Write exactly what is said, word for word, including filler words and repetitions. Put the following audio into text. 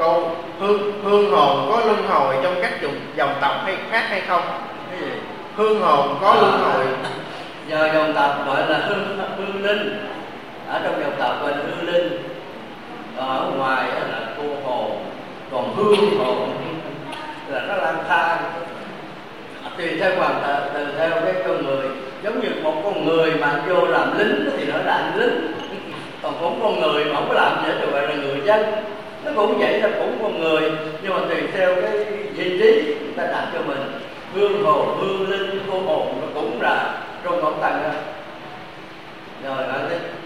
câu hương hương hồn có luân hồi trong các dòng, dòng tộc hay khác hay không? Cái gì? Hương hồn có luân hồi. Giờ dòng tộc gọi là hương, hương linh, ở trong dòng tộc gọi là hương linh, ở ngoài là cô hồn, còn hương hồn là nó lang thang tùy theo hoàn tùy theo cái con người. Giống như một con người mà anh vô làm lính thì nó là anh lính, còn cũng con người mà không có làm gì thì gọi là người dân. Nó cũng vậy, là cũng con người, nhưng mà tùy theo cái vị trí người ta đặt cho mình. Hương hồn, hương linh, cô hồn nó cũng là trong tổng tầng đó. Rồi nói tiếp.